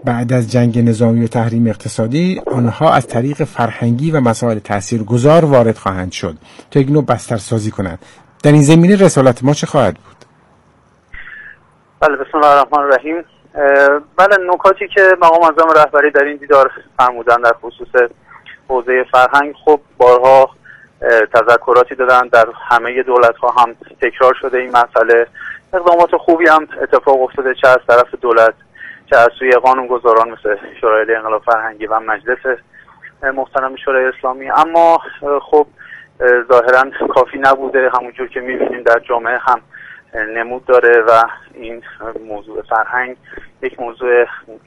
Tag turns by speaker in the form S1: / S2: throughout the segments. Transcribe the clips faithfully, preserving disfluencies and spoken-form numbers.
S1: بعد از جنگ نظامی و تحریم اقتصادی آنها از طریق فرهنگی و مسائل تاثیرگذار وارد خواهند شد تا یک نوع بسترسازی کنند. در این زمینه رسالت ما چه خواهد بود؟
S2: بله، بسم الله الرحمن الرحیم. بله، نکاتی که مقام معظم رهبری در این دیدار فرمودن در خصوص حوزه فرهنگ، خب بارها تذکراتی دادن، در همه دولت‌ها هم تکرار شده این مسئله. اقدامات خوبی هم اتفاق افتاده، چه از طرف دولت چه از سوی قانونگذاران مثل شورای انقلاب فرهنگی و مجلس محترم شورای اسلامی. اما خب ظاهرا کافی نبوده. همونجور که می‌بینیم در جامعه هم نمود داره و این موضوع فرهنگ یک موضوع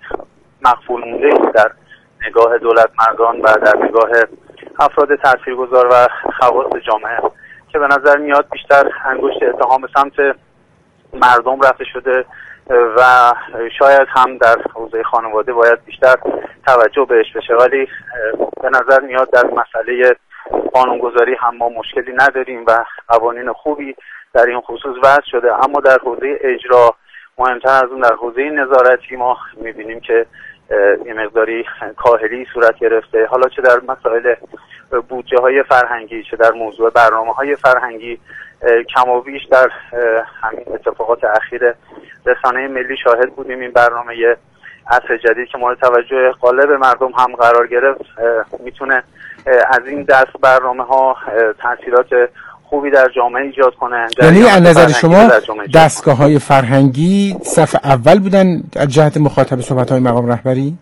S2: مغفول مونده در نگاه دولت مردان و در نگاه افراد تاثیرگذار و خواص جامعه، که به نظر میاد بیشتر انگشت اتهام به سمت مردم رفته شده و شاید هم در حوزه خانواده باید بیشتر توجه بهش بشه. ولی به نظر میاد در مسئله قانونگذاری هم ما مشکلی نداریم و قوانین خوبی در این خصوص وضع شده، اما در حوزه اجرا، مهمتر از اون در حوزه نظارتی، ما میبینیم که یه مقداری کاهلی صورت گرفته. حالا چه در مسائل بودجه های فرهنگی چه در موضوع برنامه های فرهنگی، کم و بیش در همین اتفاقات اخیر رسانه ملی شاهد بودیم این برنامه عصر جدید که مورد توجه غالب مردم هم قرار گرفت میتونه از این دست برنامه ها تاثیرات خوبی در جامعه ایجاد کنه.
S1: یعنی از نظر شما دستگاه های فرهنگی صف اول بودن از جهت مخاطب صحبت های مقام رهبری؟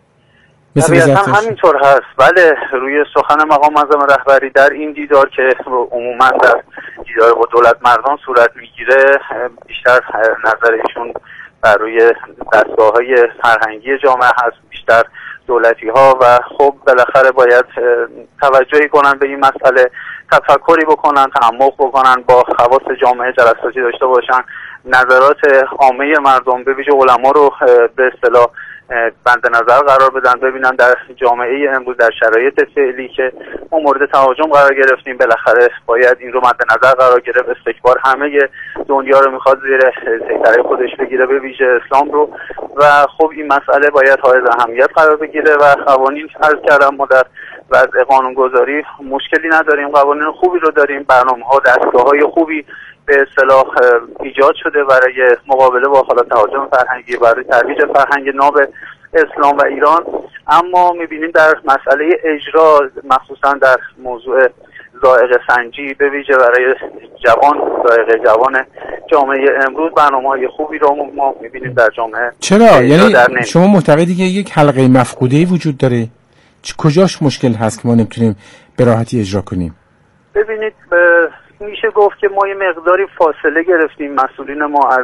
S2: طبیعتا همینطور هست. بله، روی سخن مقام معظم رهبری در این دیدار که عموما در دیدار با دولت مردان صورت میگیره، بیشتر نظر ایشون بر روی دستگاه های فرهنگی جامعه هست، بیشتر دولتی ها، و خب بالاخره باید توجهی کنن به این مسئله، تفکری بکنن، تعمق بکنن، با خواص جامعه جلساتی داشته باشن، نظرات عامه مردم به ویژه علما رو به اصطلاح بند نظر قرار بدن، ببینن در جامعه امروز در شرایط فعلی که ما مورد تهاجم قرار گرفتیم، بالاخره باید این رو مد نظر قرار گرفت. استکبار همه دنیا رو میخواد زیر سیطره خودش بگیره، به ویژه اسلام رو، و خب این مسئله باید حائز اهمیت قرار بگیره و قوانین عرض کردم ما در وضع قانونگذاری مشکلی نداریم، قوانین خوبی رو داریم، برنامه‌ها، دستگاه‌های خوبی به اصطلاح ایجاد شده برای مقابله با حالات تهاجم فرهنگی، برای ترویج فرهنگ ناب اسلام و ایران. اما می‌بینیم در مسئله اجرا، مخصوصا در موضوع ذائقه سنجی، به ویژه برای جوان، ذائقه جوان جامعه امروز، برنامه‌های خوبی رو ما می‌بینیم در جامعه.
S1: چرا؟ یعنی شما معتقدی که یک حلقه مفقوده‌ای وجود داره؟ کجاش مشکل هست که ما نمیتونیم به راحتی اجرا کنیم؟
S2: ببینید، میشه گفت که ما یه مقداری فاصله گرفتیم مسئولین ما از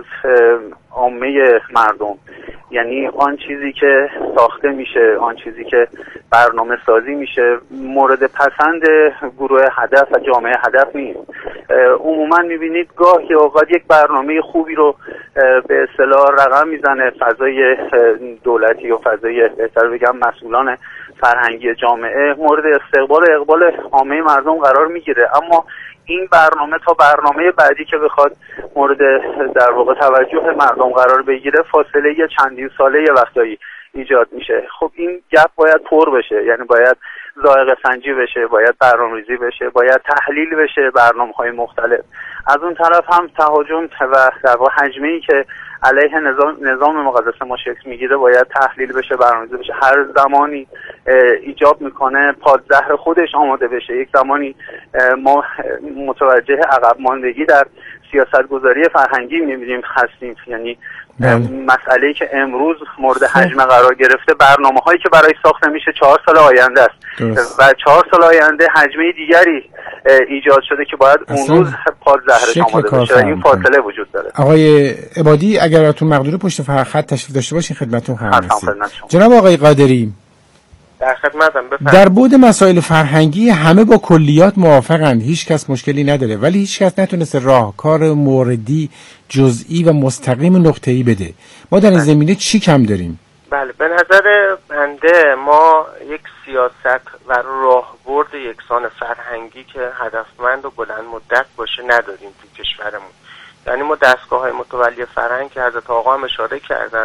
S2: عامه مردم. یعنی آن چیزی که ساخته میشه، آن چیزی که برنامه سازی میشه، مورد پسند گروه هدف و جامعه هدف نیست. عموما میبینید گاهی اوقات یک برنامه خوبی رو به اصطلاح رقم میزنه فضای دولتی و فضای بهتر بگم مسئولان فرهنگی جامعه، مورد استقبال و اقبال عامه مردم قرار میگیره، اما این برنامه تا برنامه بعدی که بخواد مورد در واقع توجه مردم قرار بگیره، فاصله یه چندین ساله یه وقتایی ایجاد میشه. خب این گپ باید پر بشه، یعنی باید ذائقه سنجی بشه، باید برنامه‌ریزی بشه، باید تحلیل بشه برنامه‌های مختلف. از اون طرف هم تهاجم و در واقع حجمه‌ای که علیه نظام نظام مقدس ما شکل میگیره باید تحلیل بشه، برنامه‌ریزی بشه. هر زمانی ایجاب میکنه پادزهر خودش آماده بشه. یک زمانی ما متوجه عقب ماندگی در سیاستگذاری فرهنگی می‌بینیم هستیم، یعنی مسئله‌ای که امروز مورد حجم قرار گرفته، برنامه‌هایی که برای ساخته میشه چهار سال آینده است و چهار سال آینده حجمه دیگری ایجاد شده که باید اون روز پادزهرش آماده بشه. این فاصله وجود داره.
S1: آقای عبادی، اگر اتون مقدور پشت خط تشریف داشته باشین خدمتتون هستم. جناب آقای قادری،
S3: در خدمتم. بفرمایید.
S1: در بعد مسائل فرهنگی همه با کلیات موافقن، هیچ کس مشکلی نداره، ولی هیچ کس نتونسته راهکار موردی جزئی و مستقیم نقطه‌ای بده. ما در این زمینه چی کم داریم؟
S3: بله، به نظر بنده ما یک سیاست و راهبرد یکسان فرهنگی که هدفمند و بلند مدت باشه نداریم تو کشورمون. یعنی ما دستگاه‌های متولی فرهنگ که حضرت آقا هم اشاره کردن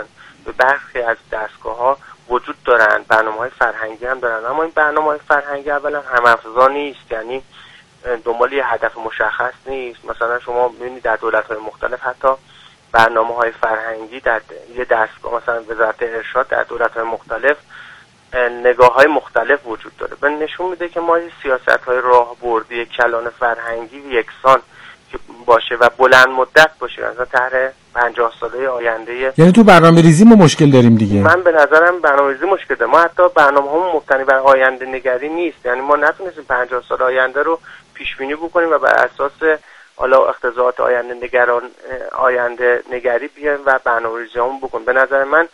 S3: به برخی از دستگاه‌ها وجود دارن، برنامه‌های فرهنگی هم دارن، اما این برنامه‌های فرهنگی اولا هم‌افزا نیست، یعنی دنبال یه هدف مشخص نیست. مثلا شما می‌بینید در دولت‌های مختلف حتی برنامه‌های فرهنگی در یه دستگاه مثلا وزارت ارشاد در دولت‌های مختلف نگاه‌های مختلف وجود داره. به نشون میده که ما سیاست‌های راهبردی کلان فرهنگی یکسان که باشه و بلند مدت باشه، مثلا طرح پنجاه ساله آینده.
S1: یعنی تو برنامه‌ریزی ما مشکل داریم دیگه.
S3: من به نظرم برنامه‌ریزی مشکل داره. ما حتی برنامه‌مون مبتنی بر آینده نگری نیست، یعنی ما نتونستیم پنجاه سال آینده رو پیش بینی بکنیم و بر اساس حالا اقتضاعات آینده نگران آینده نگری بیایم و برنامه‌ریزیمون بکنیم. به نظر من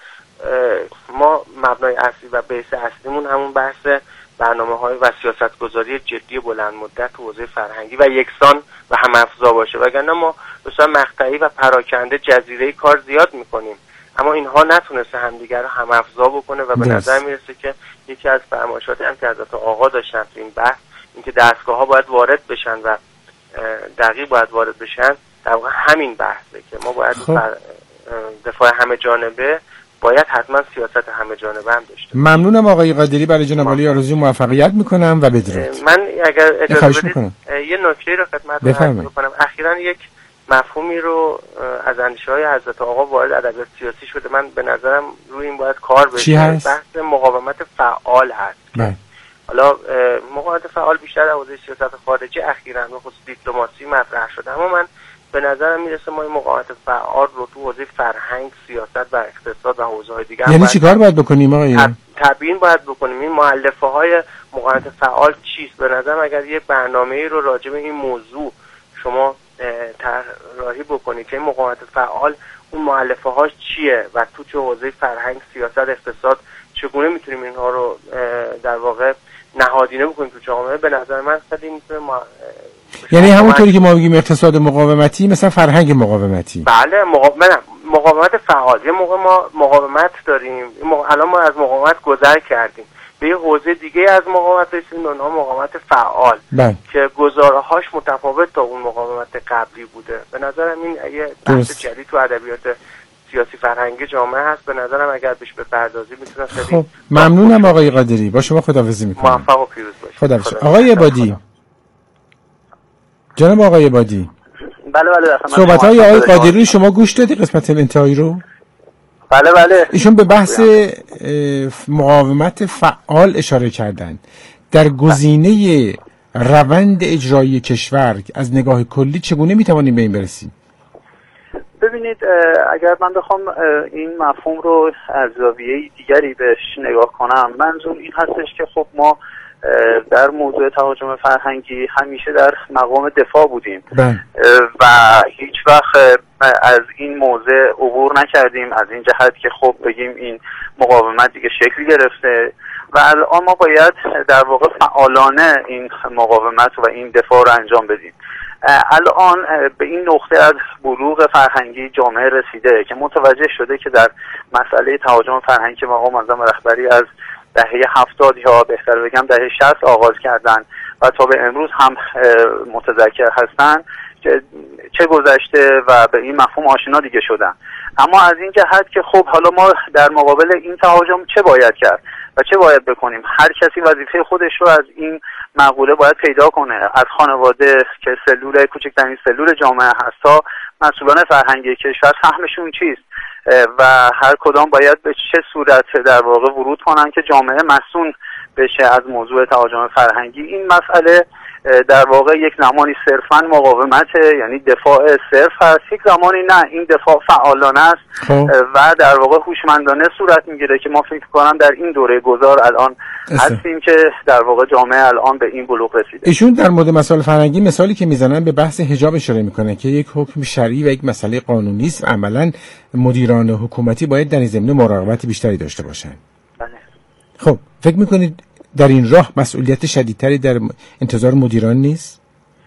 S3: ما مبنای اصلی و بیس اصلیمون همون بحث برنامه‌های و سیاست‌گذاری جدی بلند مدت تو حوزه فرهنگی و یکسان و هم‌افزا باشه، وگرنه ما به صورت مقطعی و پراکنده جزیره کار زیاد می‌کنیم، اما اینها نتونسته همدیگر رو هم‌افزا بکنه و به نظر میرسه که یکی از فرمایشاتی هم که حضرت آقا داشتن تو این بحث اینکه دستگاه‌ها باید وارد بشن و دقیق باید وارد بشن، در واقع همین بحثه که ما باید خب. دفاع همه جانبه باید حتما سیاست همه جانبه هم داشته.
S1: ممنونم آقای قادری، برای جناب عالی آرزوی موفقیت میکنم و بدرود.
S3: من اگر اجازه بدید یه نکته رو خدمتتون عرض بکنم. اخیراً یک مفهومی رو از اندیشه‌های حضرت آقا وارد ادبیات سیاسی شده، من به نظرم روی این باید کار بشه. بحث مقاومت فعال هست.
S1: بله.
S3: حالا مقاومت فعال بیشتر در حوزه سیاست خارجی اخیراً به خصوص دیپلماسی مطرح شده، اما من به نظرم میرسه ما این مقاومت فعال رو تو حوزه فرهنگ، سیاست و اقتصاد و حوزه‌های دیگه
S1: یعنی چیکار باید بکنیم آقای؟
S3: تبیین باید بکنیم این مؤلفه‌های مقاومت فعال چیست. به نظرم اگر یه برنامه‌ای رو راجع به این موضوع شما طراحی بکنید که این مقاومت فعال اون مؤلفه‌هاش چیه و تو چه حوزه فرهنگ، سیاست، اقتصاد چگونه میتونیم اینها رو در واقع نهادینه بکنیم تو جامعه، به نظر من خیلی میتونه ما...
S1: یعنی همونطوری که ما میگیم اقتصاد مقاومتی مثلا فرهنگ مقاومتی.
S3: بله مقاومت مقاومت فعال. یه موقع ما مقاومت داریم، الان ما از مقاومت گذر کردیم به یه حوزه دیگه از مقاومت رسیدیم، اونها مقاومت فعال
S1: بله.
S3: که گزاره‌هاش متفاوت تا اون مقاومت قبلی بوده. به نظرم این یه بحث جدید تو ادبیات سیاسی فرهنگی جامعه هست، به نظرم اگر بهش بپردازی میتونه خیلی
S1: خب ممنونم آقای قادری، با شما خداحافظی میکنم.
S3: موفق و پیروز باشید.
S1: خداحافظ. آقای عبادی، جناب آقای عبادی.
S2: بله بله.
S1: صحبت‌های آقای قادری شما گوش دادی قسمت انتهایی رو؟
S2: بله بله.
S1: ایشون به بحث مقاومت فعال اشاره کردن. در گزینه روند اجرایی کشور از نگاه کلی چگونه میتوانیم به این برسیم؟
S2: ببینید اگر من بخوام این مفهوم رو از زاویه دیگری بهش نگاه کنم، منظور این هستش که خب ما در موضوع تهاجم فرهنگی همیشه در مقام دفاع بودیم
S1: بله.
S2: و هیچ وقت از این موضوع عبور نکردیم، از این جهت که خب بگیم این مقاومت دیگه شکل گرفته و الان ما باید در واقع فعالانه این مقاومت و این دفاع رو انجام بدیم. الان به این نقطه از بلوغ فرهنگی جامعه رسیده که متوجه شده که در مسئله تهاجم فرهنگی که مقام معظم رهبری از دهه هفتاد یا بهتر بگم دهه شصت آغاز کردن و تا به امروز هم متذکر هستن که چه گذشته و به این مفهوم آشنا دیگه شدن. اما از این جهت که خب حالا ما در مقابل این تهاجم چه باید کرد و چه باید بکنیم، هر کسی وظیفه خودش رو از این مقوله باید پیدا کنه، از خانواده که سلول کوچکترین سلول جامعه هست تا مسئولان فرهنگی کشور سهمشون چیست و هر کدام باید به چه صورت در واقع ورود کنن که جامعه مسئول بشه از موضوع تهاجم فرهنگی. این مسئله در واقع یک زمانی صرفاً مقاومت یعنی دفاع صرف هست، یک زمانی نه، این دفاع فعالانه است و در واقع هوشمندانه صورت میگیره که ما فکر کنم در این دوره گذار الان هستیم که در واقع جامعه الان به این بلوغ رسیده.
S1: ایشون در مورد مسائل فرهنگی مثالی که میزنن به بحث حجاب اشاره میکنه که یک حکم شرعی و یک مسئله قانونی است و عملاً مدیران حکومتی باید در این زمینه مراقبت بیشتری داشته باشن.
S2: بله.
S1: خب فکر میکنید در این راه مسئولیت شدیدتری در انتظار مدیران نیست؟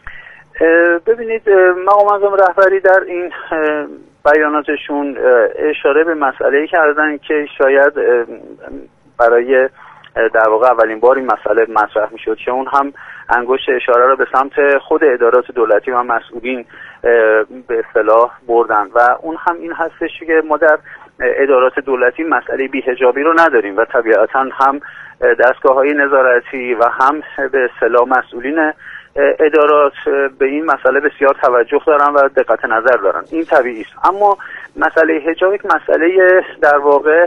S2: ببینید مقام معظم رهبری در این بیاناتشون اشاره به مسئله‌ای کردن که شاید برای در واقع اولین بار این مسئله مطرح میشد که اون هم انگشت اشاره رو به سمت خود ادارات دولتی و مسئولین به اصطلاح بردن و اون هم این هستش که ما در ادارات دولتی مسئله بی‌حجابی رو نداریم و طبیعتاً هم دستگاه‌های نظارتی و هم به اصطلاح مسئولین ادارات به این مسئله بسیار توجه دارن و دقت نظر دارن. این طبیعی است. اما مسئله حجاب یک مسئله در واقع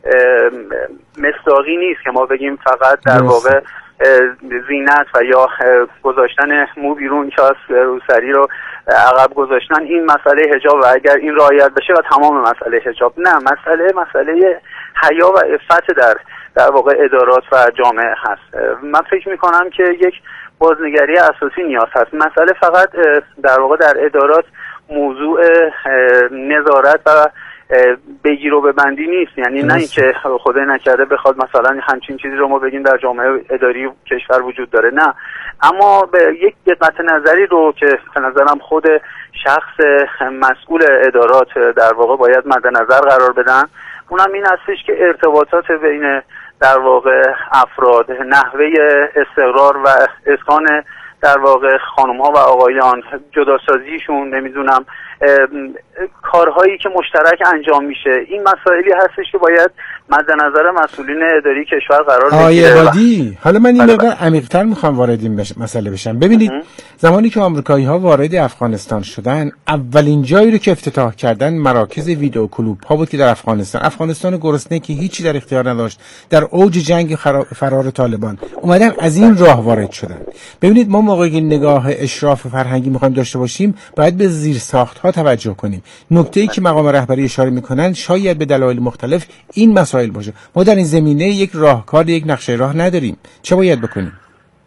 S2: مصداقی نیست که ما بگیم فقط در واقع زینت و یا گذاشتن مو بیرون کاس روسری رو عقب گذاشتن این مسئله حجاب و اگر این رعایت بشه و تمام مسئله حجاب. نه، مسئله مسئله حیا و عفت در در واقع ادارات و جامعه هست. من فکر میکنم که یک بازنگری اساسی نیاز هست. مسئله فقط در واقع در ادارات موضوع نظارت و بگیر و ببندی نیست، یعنی نه اینکه خدای نکرده بخواد مثلا همچین چیزی رو ما بگیم در جامعه اداری کشور وجود داره، نه، اما به یک دقت نظری رو که به نظرم خود شخص مسئول ادارات در واقع باید مد نظر قرار بدن، اونم این هستش که ارتباطات بین در واقع افراد، نحوه استقرار و اسکان در واقع خانم ها و آقایان، جداسازیشون، نمیدونم کارهایی که مشترک انجام میشه، این مسائلی هستش که باید مد نظر مسئولین اداری کشور قرار بگیره.
S1: آقای عبادی، حالا من این مقدار عمیق‌تر میخوام وارد این مسئله بشم. ببینید اه. زمانی که آمریکایی ها وارد افغانستان شدن، اولین جایی رو که افتتاح کردن مراکز ویدئو کلوب ها بود که در افغانستان افغانستان گرسنه که هیچی در اختیار نداشت، در اوج جنگ فرار طالبان اومدن از این راه وارد شدن. ببینید ما موقعی که نگاه اشراف فرهنگی میخوایم داشته باشیم باید به زیرساخت‌ها توجه کنیم. نکته‌ای که مقام رهبری اشاره میکنن شاید به دلایل مختلف این مسائل باشه. ما در این زمینه یک راهکار، یک نقشه راه نداریم. چه باید بکنیم؟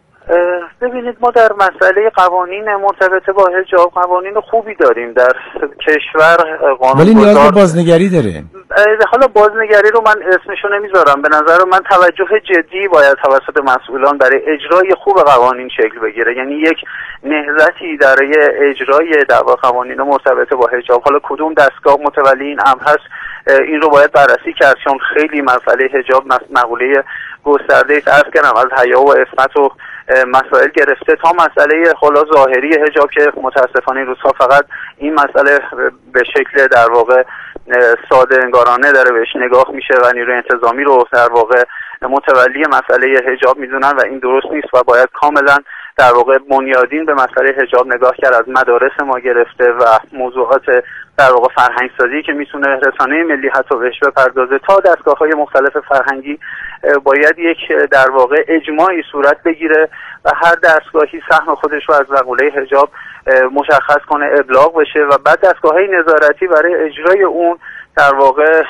S2: ببینید ما در مسئله قوانین مرتبط با حجاب قوانین خوبی داریم در کشور، قانون
S1: ولی نیاز به بازنگری داره.
S2: حالا بازنگری رو من اسمشو نمیذارم، به نظر من توجه جدی باید توسط مسئولان برای اجرای خوب قوانین شکل بگیره، یعنی یک نهضتی برای اجرای در واقع قوانین مرتبط با حجاب. حالا کدوم دستگاه متولی این امر هست این رو باید بررسی کرد، چون خیلی مسئله حجاب مقوله گسترده است، عرض کردم از حیا و عفت و مسائل گرفته تا مسئله خلا ظاهری حجاب که متاسفانه این روزها فقط این مسئله به شکل در واقع ساده انگارانه داره بهش نگاه میشه و نیروی انتظامی رو در واقع متولی مسئله حجاب میدونن و این درست نیست و باید کاملا در واقع بنیادین به مسئله حجاب نگاه کرد، از مدارس ما گرفته و موضوعات در واقع فرهنگ سازی که میتونه رسانه ملی حتی بهش بپردازه تا دستگاه‌های مختلف فرهنگی باید یک در واقع اجماعی صورت بگیره و هر دستگاهی سهم خودش رو از مقوله حجاب مشخص کنه، ابلاغ بشه و بعد دستگاه‌های نظارتی برای اجرای اون در واقع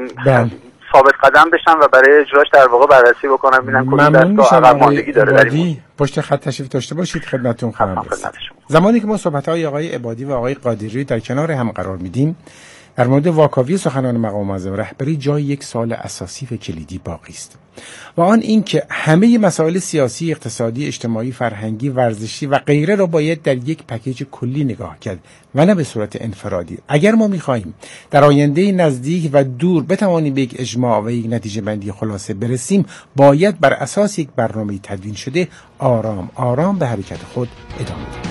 S2: ثابت قدم بشن و برای اجراش در واقع بررسی بکنن ببینن کدوم دستگاه عقب ماندگی داره در این
S1: پشت خط تشریف داشته باشید. خدمتتون خواهم رسید. زمانی که ما صحبت‌های آقای عبادی و آقای قادری در کنار هم قرار میدیم در مورد واکاوی سخنان مقام معظم رهبری جای یک سوال اساسی و کلیدی باقی است و آن این که همه مسائل سیاسی، اقتصادی، اجتماعی، فرهنگی، ورزشی و غیره را باید در یک پکیج کلی نگاه کرد و نه به صورت انفرادی. اگر ما می‌خواهیم در آینده نزدیک و دور بتوانیم به یک اجماع و یک نتیجه بندی خلاصه برسیم، باید بر اساس یک برنامه تدوین شده آرام آرام به حرکت خود ادامه دهیم.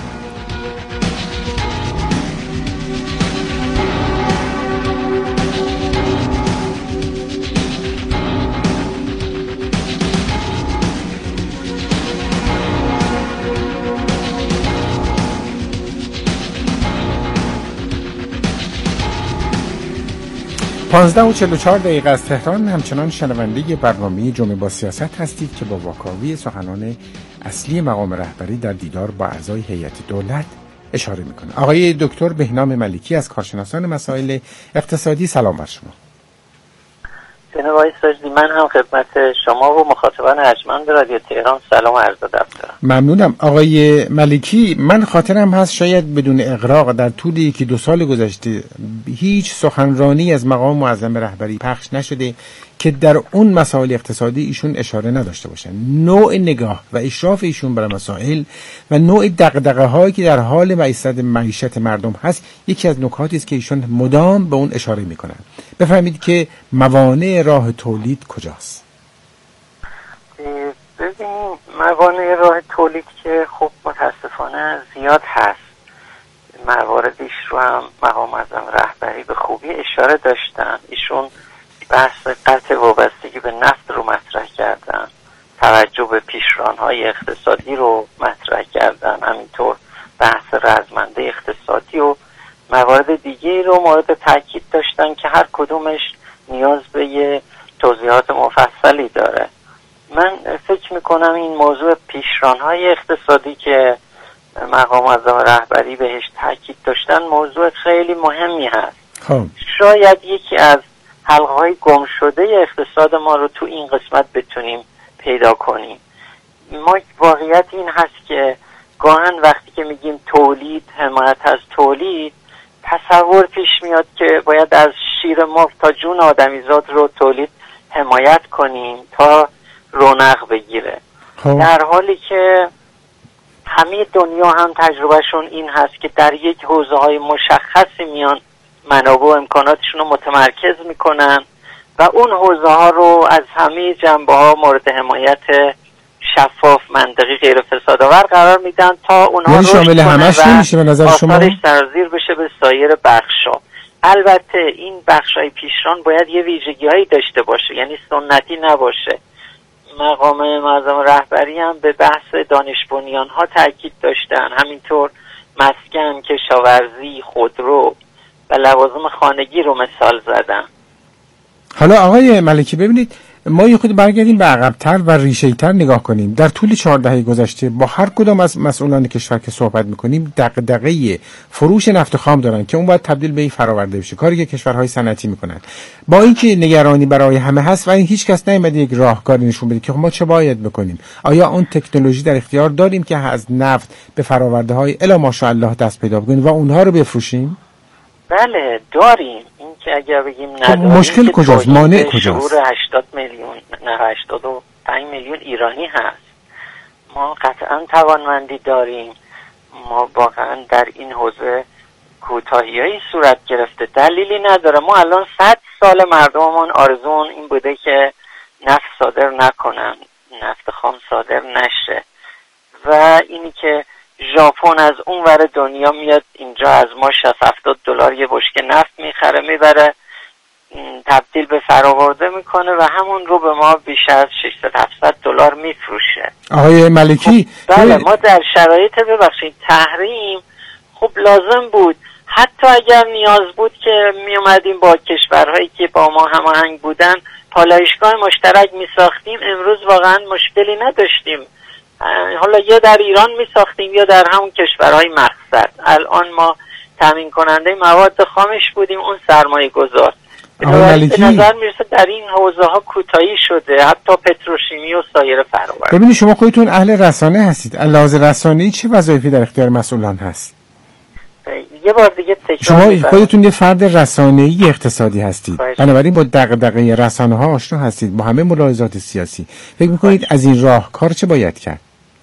S1: پانزده و چهل و چهار دقیقه از تهران همچنان شنونده برنامه جمعه با سیاست هستید که با واکاوی سخنان اصلی مقام رهبری در دیدار با اعضای هیئت دولت اشاره میکنه. آقای دکتر بهنام ملکی از کارشناسان مسائل اقتصادی، سلام بر شما.
S4: جناب آقای ساجدی، من هم خدمت شما و مخاطبان ارجمند رادیو تهران سلام عرض ادب دارم.
S1: ممنونم. آقای ملکی، من خاطرم هست شاید بدون اغراق در طول یکی دو سال گذشته هیچ سخنرانی از مقام معظم رهبری پخش نشده که در اون مسائل اقتصادی ایشون اشاره نداشته باشن. نوع نگاه و اشراف ایشون بر مسائل و نوع دغدغه‌هایی که در حال معیشت معیشت مردم هست یکی از نکاتی است که ایشون مدام به اون اشاره میکنن. بفهمید که موانع راه تولید کجاست؟
S4: ببینید، موانع راه تولید که خب متاسفانه زیاد هست. مواردیش رو هم مقام معظم رهبری به خوبی اشاره داشتن. ایشون بحث قطع وابستگی به نفت رو مطرح کردن، توجه به پیشران‌های اقتصادی رو مطرح کردن، همینطور بحث رزمنده اقتصادی و موارد دیگه رو مورد تاکید داشتن که هر کدومش نیاز به یه توضیحات مفصلی داره. من فکر میکنم این موضوع پیشران‌های اقتصادی که مقام معظم رهبری بهش تاکید داشتن موضوع خیلی مهمی هست.
S1: خب
S4: شاید یکی از حلقه‌های گم شده اقتصاد ما رو تو این قسمت بتونیم پیدا کنیم. ما واقعیت این هست که گاهن وقتی که میگیم تولید، حمایت از تولید، تصور پیش میاد که باید از شیر مرغ تا جون آدمیزاد رو تولید حمایت کنیم تا رونق بگیره.
S1: خب.
S4: در حالی که همه دنیا هم تجربهشون این هست که در یک حوزه های مشخصی میان منابع و امکاناتشون رو متمرکز میکنن و اون حوزه ها رو از همه جنبه ها مورد حمایت شفاف، منطقی، غیر فسادآور قرار میدن تا اونها
S1: یعنی
S4: رشد
S1: شامل همش
S4: کنن
S1: نمیشه به نظر
S4: و
S1: شما؟
S4: آثارش سرازیر بشه به سایر بخشا. البته این بخشای پیشران باید یه ویژگی‌هایی داشته باشه، یعنی سنتی نباشه. مقام معظم رهبری هم به بحث دانش بنیان‌ها تاکید داشتن، همینطور مسکن، کشاورزی، خودرو و لوازم خانگی رو مثال زدن.
S1: حالا آقای ملکی ببینید، ما یه خود برگردیم به عقب‌تر و ریشه‌ای‌تر نگاه کنیم. در طول چهار دهه گذشته با هر کدام از مسئولان کشور که صحبت می‌کنیم دغدغه فروش نفت خام دارن که اون باید تبدیل به این فراورده بشه، کاری که کشورهای صنعتی می‌کنن. با اینکه نگرانی برای همه هست ولی هیچ کس نیامده یک راهکاری نشون بده که ما چه باید بکنیم. آیا اون تکنولوژی در اختیار داریم که از نفت به فرآورده‌های الا ماشاءالله دست پیدا کنیم و اونها رو بفروشیم؟
S4: بله داریم. این که اگر بگیم نداریم
S1: مشکل کجاست؟ مانع کجاست؟
S4: شعور هشتاد میلیون نه هشتاد و پنج میلیون ایرانی هست. ما قطعا توانمندی داریم. ما واقعا در این حوزه کوتاهی‌هایی صورت گرفته، دلیلی نداره. ما الان صد سال مردممون آرزومون این بوده که نفت صادر نکنن، نفت خام صادر نشه و اینی که ژاپن از اون ور دنیا میاد اینجا از ما شصت هفتاد دلار یه بشکه نفت میخره میبره تبدیل به فرآورده میکنه و همون رو به ما بیش از ششصد هفتصد دلار میفروشه.
S1: آقای ملکی
S4: خب بله ما در شرایط ببخشید تحریم خب لازم بود، حتی اگر نیاز بود که میومدیم با کشورهایی که با ما هماهنگ بودن پالایشگاه مشترک میساختیم، امروز واقعا مشکلی نداشتیم. حالا یا در ایران می ساختیم یا در همون کشورهای مقصد. الان ما تامین کننده مواد خامش بودیم، اون سرمایه گذار. به نظر میرسه در این حوزه ها کوتاهی شده، حتی پتروشیمی و سایر فرآورده.
S1: ببینید شما خودتون اهل رسانه هستید، لحاظ رسانه‌ای چه وظایفی در اختیار مسئولان هست؟
S4: یه بار دیگه تکرار
S1: شما
S4: می‌کنم.
S1: خودتون یه فرد رسانه‌ای اقتصادی هستید،
S4: باشه.
S1: بنابراین با دغدغه رسانه‌ها آشنا هستید، با همه ملاحظات سیاسی. فکر می‌کنید
S4: باشه.
S1: از این راهکار چه باید کرد؟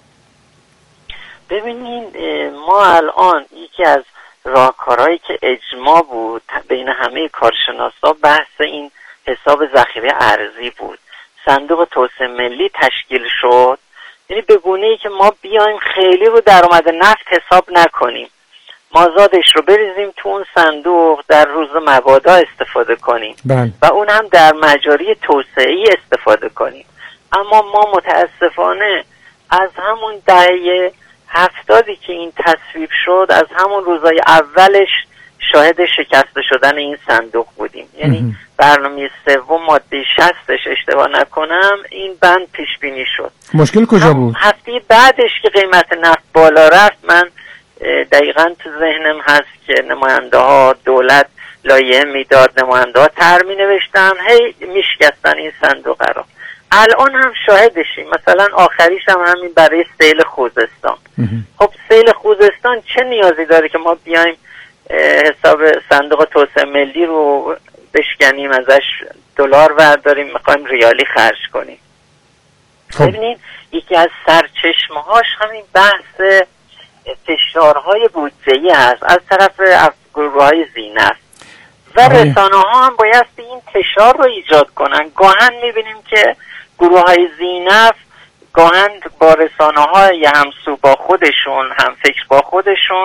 S4: ببینید ما الان یکی از راهکارهایی که اجماع بود بین همه کارشناسا بحث این حساب ذخیره ارزی بود. صندوق توسعه ملی تشکیل شد، یعنی به گونه‌ای که ما بیایم خیلی رو درآمد نفت حساب نکنیم، مازادش رو بریزیم تو اون صندوق، در روز مبادا استفاده کنیم
S1: بله.
S4: و اون هم در مجاری توسعه‌ای استفاده کنیم. اما ما متاسفانه از همون دهه هفتادی که این تصویب شد، از همون روزای اولش شاهد شکسته شدن این صندوق بودیم. یعنی برنامه سوم ماده شصتش اشتباه نکنم این بند پیش بینی شد.
S1: مشکل کجا بود؟
S4: هفته بعدش که قیمت نفت بالا رفت، من دقیقاً تو ذهنم هست که نماینده ها دولت لایحه میداد، نماینده ها طرح می نوشتن، هی میشکستن این صندوق رو. الان هم شاهدشیم، مثلا آخریش هم همین برای سیل خوزستان. خب سیل خوزستان چه نیازی داره که ما بیایم حساب صندوق توسعه ملی رو بشکنیم، ازش دلار برداریم میخوایم ریالی خرج کنیم؟ خب. ببینید یکی از سرچشمه‌هاش همین بحث فشارهای بودجه‌ای هست از طرف گروه‌های زینف و رسانه ها هم باید این فشار رو ایجاد کنن. گاهن میبینیم که گروه‌های زینف گاهن با رسانه های همسو با خودشون، هم فکر با خودشون،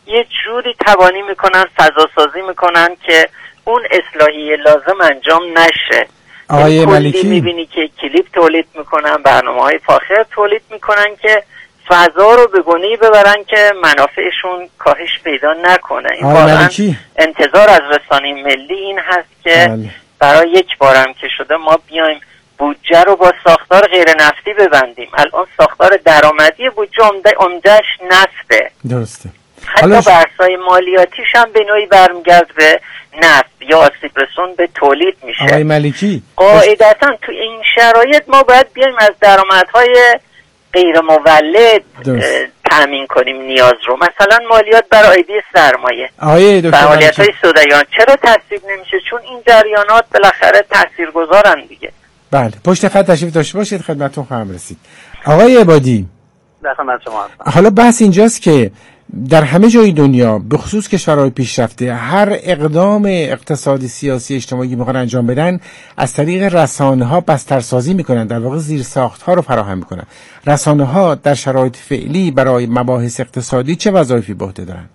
S4: یه جوری توانی میکنن، فضا سازی میکنن که اون اصلاحی لازم انجام نشه.
S1: آقای ملکی
S4: میبینی که کلیپ تولید میکنن، برنامه‌های فاخر تولید میکنن که فضا رو به گونه‌ای ببرن که منافعشون کاهش پیدا نکنه. این واقعا انتظار از رسانه ملی این هست که بله. برای یک بارم که شده ما بیایم بودجه رو با ساختار غیر نفتی ببندیم. الان ساختار درآمدی بودجه عمده‌اش نفته.
S1: درسته.
S4: حتی بحث‌های مالیاتیش هم به نوعی برمیگرد به نفت یا آسیب رسون به تولید میشه.
S1: آقای ملکی
S4: قاعدتاً تو این شرایط ما باید بیایم از درآمدهای غیر مولد تامین کنیم نیاز رو. مثلا مالیات بر عایدی سرمایه، فعالیت‌های سودایان چرا تصویب نمیشه؟ چون این جریانات بالاخره تاثیرگذارن دیگه.
S1: بله، پشت خط تشریف داشته باشید، خدمتتون خواهم رسید. آقای عبادی،
S2: در خدمت شما هستم.
S1: حالا بحث اینجاست که در همه جای دنیا به خصوص کشورهای پیشرفته هر اقدام اقتصادی، سیاسی، اجتماعی میخوان انجام بدن از طریق رسانه‌ها بسترسازی میکنن، در واقع زیرساخت‌ها رو فراهم میکنن. رسانه‌ها در شرایط فعلی برای مباحث اقتصادی چه وظایفی به عهده دارن؟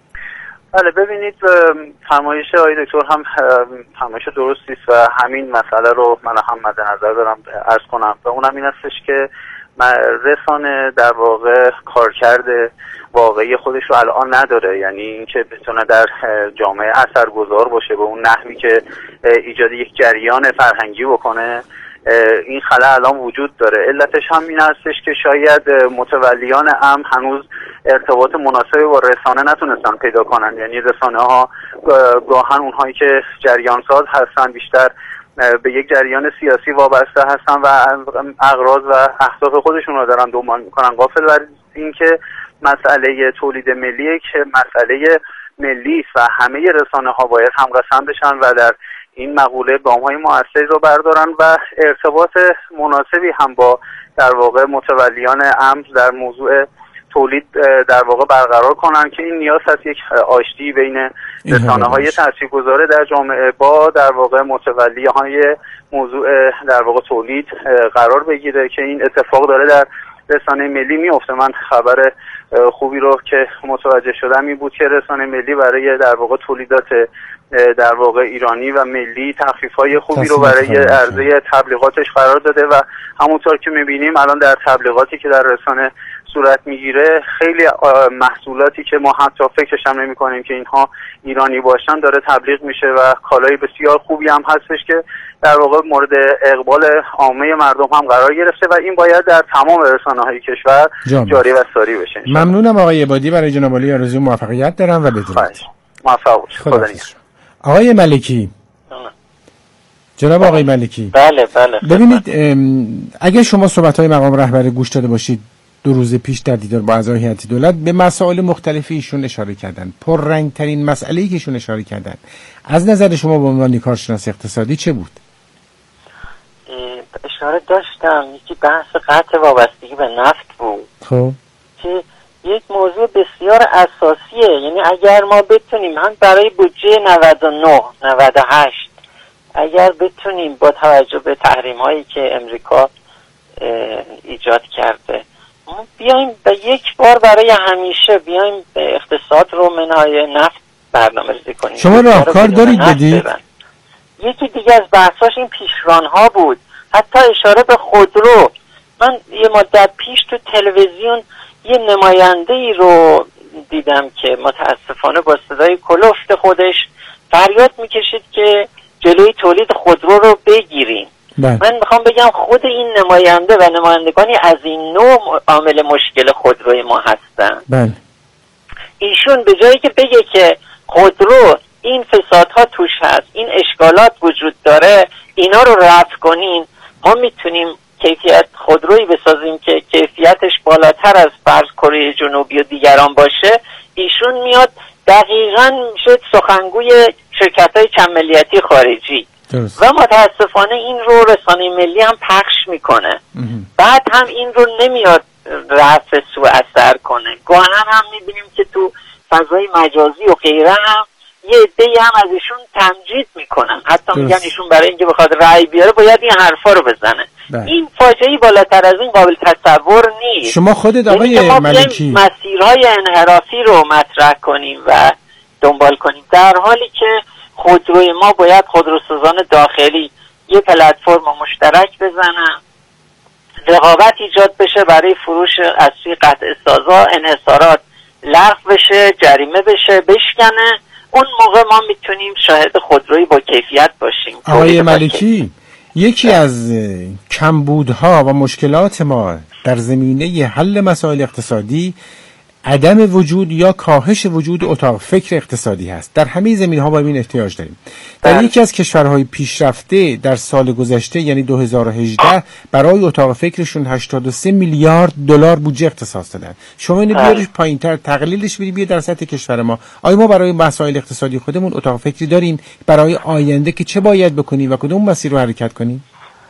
S2: بله، ببینید فرمایش آقای دکتر هم فرمایش درستی است و همین مسئله رو من هم مد نظر دارم عرض کنم و اونم این هستش که رسانه در واقع کارکرد واقعی خودش رو الان نداره، یعنی اینکه بتونه در جامعه اثرگذار باشه به اون نحوی که ایجاد یک جریان فرهنگی بکنه. این خلأ الان وجود داره. علتش هم این هستش که شاید متولیان امر هنوز ارتباط مناسبی با رسانه نتونستن پیدا کنن، یعنی رسانه ها گاهن اونهایی که جریان ساز هستن بیشتر به یک جریان سیاسی وابسته هستن و اغراض و اهداف خودشون رو دارن دنبال میکنن، غافل بر این که مسئله تولید ملی که مسئله ملی است و همه رسانه ها باید همقسم بشن و در این مقوله گام‌های مؤثری رو بردارن و ارتباط مناسبی هم با در واقع متولیان امر در موضوع تولید در واقع برقرار کنن که این نیاز هست یک آشتی بین رسانه‌های تاثیرگذار در جامعه با در واقع متولی‌های موضوع در واقع تولید قرار بگیره که این اتفاق داره در رسانه ملی میفته. من خبر خوبی رو که متوجه شدم این بود که رسانه ملی برای در واقع تولیدات در واقع ایرانی و ملی تخفیف‌های خوبی رو برای عرضه تبلیغاتش قرار داده و همونطور که می‌بینیم الان در تبلیغاتی که در رسانه صورت میگیره خیلی محصولاتی که ما حتی فکرش هم نمی‌کنیم که اینها ایرانی باشن داره تبلیغ میشه و کالای بسیار خوبی هم هستش که در واقع مورد اقبال عامه مردم هم قرار گرفته و این باید در تمام رسانه‌های کشور جاری و ساری بشه.
S1: ممنونم آقای عبادی، برای جناب عالی آرزوی موفقیت دارم و بدرود.
S2: موفق باشید. خدا نگهدار.
S1: آقای ملکی، جناب آقای ملکی،
S4: بله بله
S1: ببینید اگر شما صحبت‌های مقام رهبر گوش داده باشید دو روز پیش در دیدار با اعضای هیئت دولت به مسائل مختلفی ایشون اشاره کردن. پررنگ‌ترین مسئله‌ای که ایشون اشاره کردن از نظر شما به عنوان کارشناس اقتصادی چه بود؟
S4: اشاره داشتم یکی بحث قطع وابستگی به نفت بود.
S1: خب
S4: که یک موضوع بسیار اساسیه، یعنی اگر ما بتونیم هم برای بودجه نود و نه نود و هشت اگر بتونیم با توجه به تحریم هایی که امریکا ایجاد کرده بیایم به یک بار برای همیشه بیایم به اقتصاد رو منهای نفت برنامه ریزی کنیم.
S1: شما راهکار دارید بدید؟
S4: یکی دیگه از بحثاش این پیشران ها بود، حتی اشاره به خودرو. من یه مدت پیش تو تلویزیون یه نماینده ای رو دیدم که متاسفانه با صدای کلفت خودش فریاد میکشید که جلوی تولید خودرو رو بگیریم.
S1: بله.
S4: من میخوام بگم خود این نماینده و نمایندگانی از این نوع عامل مشکل خودروی ما هستن.
S1: بله.
S4: ایشون به جایی که بگه که خودرو این فسادها توش هست، این اشکالات وجود داره، اینا رو رفع کنین، ما میتونیم کیفیت خودرویی بسازیم که کیفیتش بالاتر از فرض کره جنوبی و دیگران باشه. ایشون میاد دقیقاً میشه سخنگوی شرکت‌های چند ملیتی خارجی درست. و متاسفانه این رو رسانه ملی هم پخش میکنه. بعد هم این رو نمیاد رفع سوء اثر کنه. گاهن هم میبینیم که تو فضای مجازی و غیره هم یه عده‌ای هم از ایشون تمجید میکنن، حتی میگن ایشون برای اینکه بخواد رأی بیاره باید این حرفا رو بزنه.
S1: بله.
S4: این فاجعه نقطه‌ای بالاتر از این قابل تصور نیست.
S1: شما خودت آقای
S4: یعنی
S1: ملکی
S4: مسیرهای انحرافی رو مطرح کنیم و دنبال کنیم، در حالی که خودروی ما باید خودروسازان داخلی یه پلتفرم مشترک بزنن، رقابت ایجاد بشه برای فروش از سوی قطع سازا، انحصارات لغو بشه، جریمه بشه، بشکنه. اون موقع ما میتونیم شاهد خودرویی با کیفیت باشیم.
S1: آقای ملکی، یکی از کمبودها و مشکلات ما در زمینه حل مسائل اقتصادی عدم وجود یا کاهش وجود اتاق فکر اقتصادی هست. در همه زمینه‌ها با این احتیاج داریم. در بله. یکی از کشورهای پیشرفته در سال گذشته یعنی دو هزار و هجده برای اتاق فکرشون هشتاد و سه میلیارد دلار بودجه اختصاص دادن. شما اینو بیارید پایین‌تر تقلیلش بدید بیاد در سطح کشور ما. آیا ما برای مسائل اقتصادی خودمون اتاق فکری داریم برای آینده که چه باید بکنیم و کدوم مسیر رو حرکت کنیم؟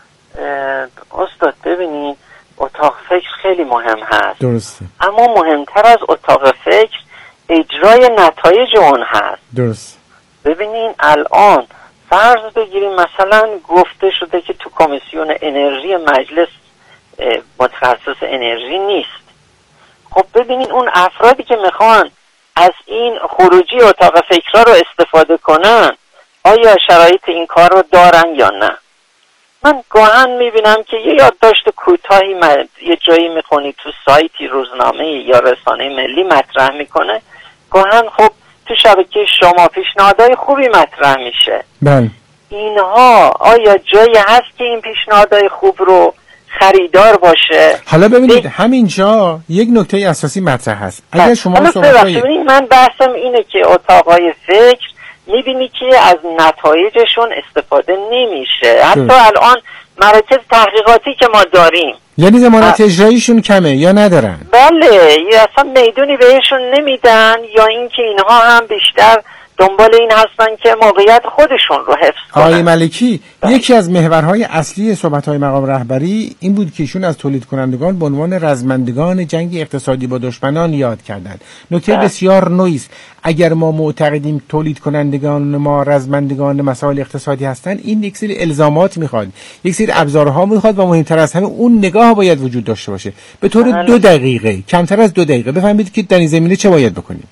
S4: استاد ببینید، اتاق فکر خیلی مهم هست.
S1: درسته.
S4: اما مهمتر از اتاق فکر اجرای نتایج اون هست.
S1: درست.
S4: ببینین الان فرض بگیریم مثلا گفته شده که تو کمیسیون انرژی مجلس متخصص انرژی نیست. خب ببینین اون افرادی که میخوان از این خروجی اتاق فکرها رو استفاده کنن آیا شرایط این کار رو دارن یا نه؟ من گاهن میبینم که یه یادداشت کوتاهی م... یه جایی میخونی تو سایتی روزنامه یا رسانه ملی مطرح میکنه، گاهن خب تو شبکه شما پیشنهادهای خوبی مطرح میشه.
S1: بله.
S4: اینها آیا جایی هست که این پیشنهادهای خوب رو خریدار باشه؟
S1: حالا ببینید ب... همینجا یک نکته اساسی مطرح هست. اگر شما
S4: صحبت‌های من بحثم اینه که اتاقهای فکر میبینی که از نتایجشون استفاده نمیشه. حتی اه. الان مراکز تحقیقاتی که ما داریم
S1: یعنی ضمانت اجراییشون کمه یا ندارن؟
S4: بله، یا اصلا میدونی بهشون نمیدن یا اینکه اینها هم بیشتر دنبال این هستن که موقعیت خودشون رو حفظ کنن.
S1: آقای ملکی، بله. یکی از محورهای اصلی صحبت‌های مقام رهبری این بود که ایشون از تولید کنندگان به عنوان رزمندگان جنگ اقتصادی با دشمنان یاد کردند. نکته بله. بسیار نوعی است. اگر ما معتقدیم تولید کنندگان ما رزمندگان مسائل اقتصادی هستند، این یک سری الزامات میخواد، یک سری ابزارها میخواد و مهمتر از همه اون نگاه باید وجود داشته باشه. به طور بله. دو دقیقه، کمتر از دو دقیقه بفهمید که در این زمینه چه باید بکنیم.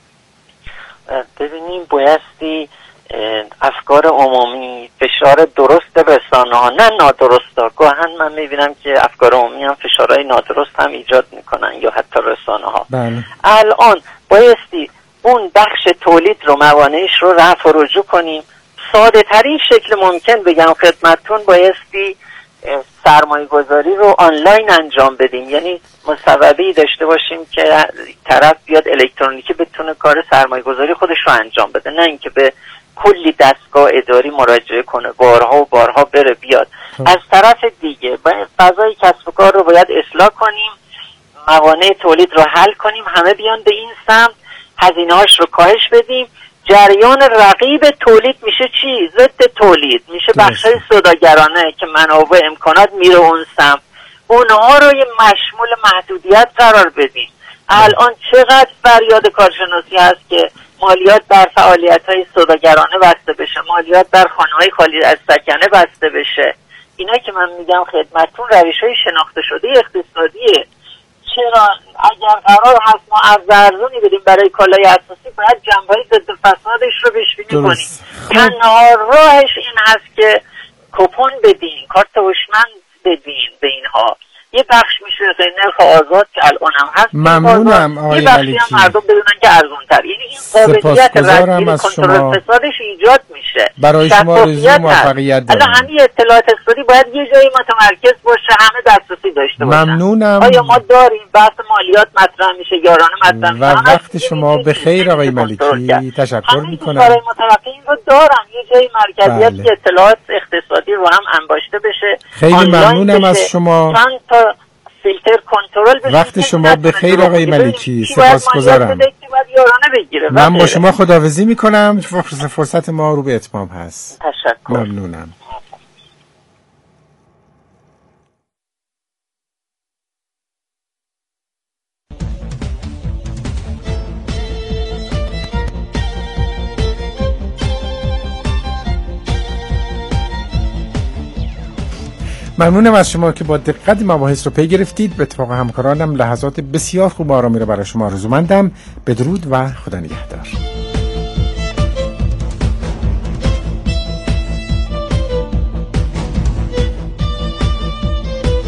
S4: ببینیم بایستی افکار عمومی، فشار درست رسانه ها نه نادرست ها. گاهن من میبینم که افکار عمومی هم فشارهای نادرست هم ایجاد میکنن یا حتی رسانه ها.
S1: بله.
S4: الان بایستی اون بخش تولید رو موانعش رو رفع و رجوع کنیم. ساده ترین شکل ممکن بگم خدمتتون بایستی سرمایه گذاری رو آنلاین انجام بدیم، یعنی مصوبه‌ای داشته باشیم که طرف بیاد الکترونیکی بتونه کار سرمایه گذاری خودش رو انجام بده، نه اینکه به کلی دستگاه اداری مراجعه کنه، بارها و بارها بره بیاد. ها. از طرف دیگه فضای کسب و کار رو باید اصلاح کنیم، موانع تولید رو حل کنیم، همه بیان به این سمت، هزینه‌هاش رو کاهش بدیم. جریان رقیب تولید میشه چی؟ ضد تولید میشه بخشای سوداگرانه که منابع امکانات میره اون سمت، اونها رو یه مشمول محدودیت قرار بدیم. الان چقدر فریاد کارشناسی هست که مالیات بر فعالیت‌های سوداگرانه بسته بشه، مالیات بر خانه‌های خالی از سکنه بسته بشه. اینا که من میگم خدمتتون روش‌های شناخته شده اقتصادیه. چرا اگر قرار هست ما ارز ارزونی بدیم برای کالای اساسی باید جنبه‌های ضد فسادش رو پیش بینی کنیم. تنها راهش این هست که کوپن بدین، کارت هوشمند بدین به اینها. یه بخش میشه نرخ آزاد که الان هم هست،
S1: ممنونم آقای ملکی.
S4: یه بخشی هم مردم بدونن که ارزون‌تر، یعنی این قابلیت رسمی کنترل فسادش ایجاد میشه.
S1: برای شما آرزوی موفقیت دارم.
S4: الان همین اطلاعات اقتصادی باید یه جایی متمرکز باشه، همه دسترسی داشته باشن.
S1: ممنونم.
S4: آیا ما داریم بحث مالیات مطرح میشه، یارانه مطرح میشه.
S1: و وقت شما بخیر آقای ملکی، تشکر میکنم.
S4: برای متوقعین رو دارن یه جایی مرکزیت بله. که اطلاعات اقتصادی رو هم انباشته بشه.
S1: خیلی ممنونم از شما.
S4: چند تا فیلتر کنترل بشه.
S1: وقت شما بخیر آقای ملکی، سپاسگزارم. من با شما خداحافظی میکنم، فرصت ما رو به اتمام هست.
S4: تشکر.
S1: ممنونم. ممنونم از شما که با دقت مباحث رو پی گرفتید. به اتفاق همکارانم لحظات بسیار خوب و آرامی رو برای شما آرزومندم. بدرود و خدا نگهدار.